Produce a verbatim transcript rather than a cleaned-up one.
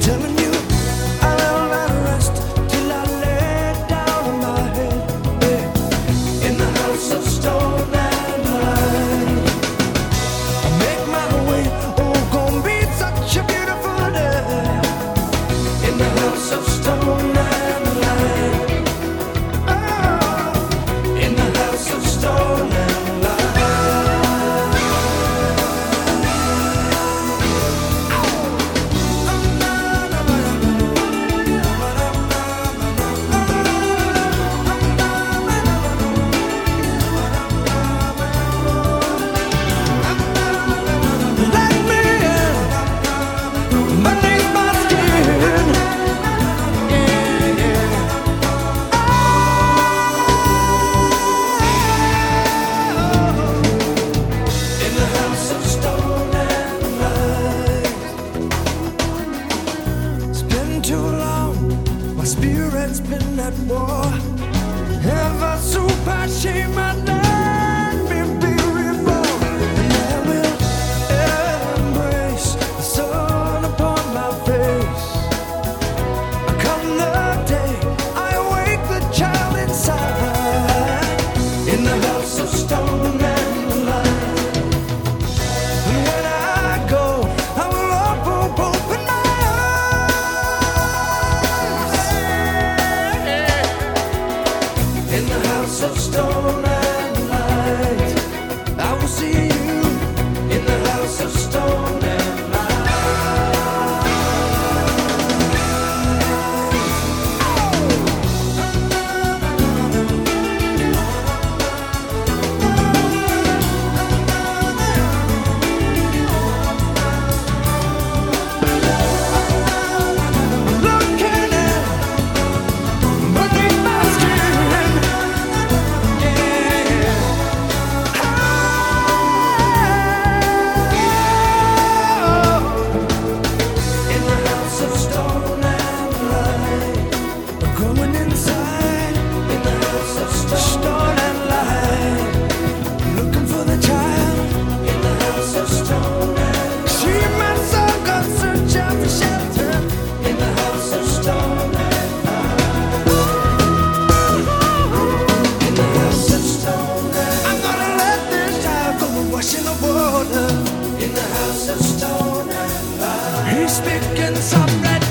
telling you I will not rest till I lay down my head, yeah, in the house of stone and light. I make my way, oh, gonna be such a beautiful day in the house of stone and light. Oh, in the house of stone and light. Spirit's been at war. Ever so bad shame my let me be reborn. And I will embrace the sun upon my face. Come the day I wake the child inside in the house of stone and light. And when I go, I will open, open my of stone and light. I will see you in the house of stone and he's speaking some red.